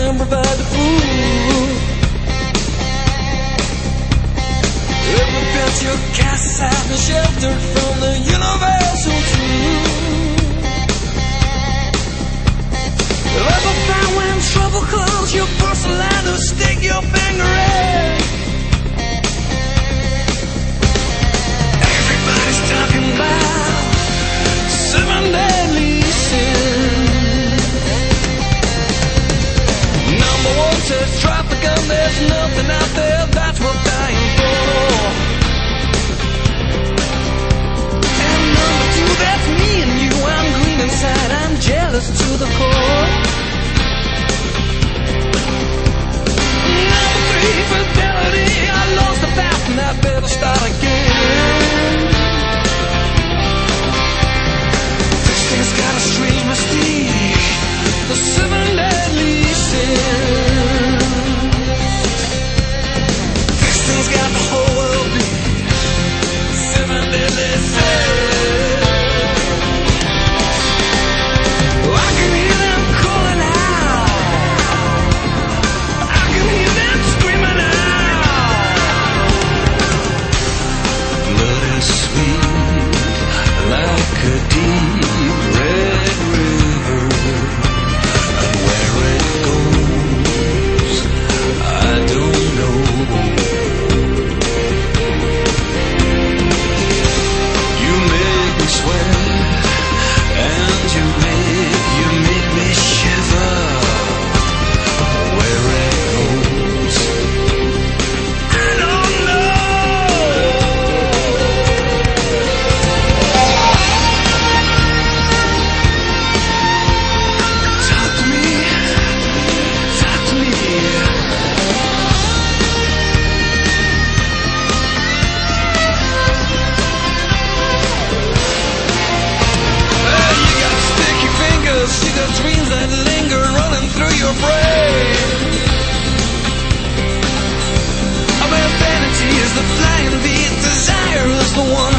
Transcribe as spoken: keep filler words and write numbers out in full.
can provide the food. Every pet you cast has been sheltered from the universal truth. Ever found when trouble calls, you burst a line to stick your finger in? Everybody's talking about seven deadly sins. Number one says drop the gun, there's nothing out there that's worth dying for. And number two, that's me and you, I'm green inside, I'm jealous to the core. Number three, fidelity, I lost the path and I better start again. This thing's got a strange mystique, the seven deadly sins. This thing's got the whole world beat, seven deadly sins. I can hear them calling out, I can hear them screaming out. Blood is sweet like a deep red river, and where it goes, I don't know. You make me sweat, and you make, you make me shiver. Where it goes, I don't know. Talk to me, talk to me. Uh, you got sticky fingers, see the dreams that linger running through your brain. I mean, vanity is the flying beat, desire is the one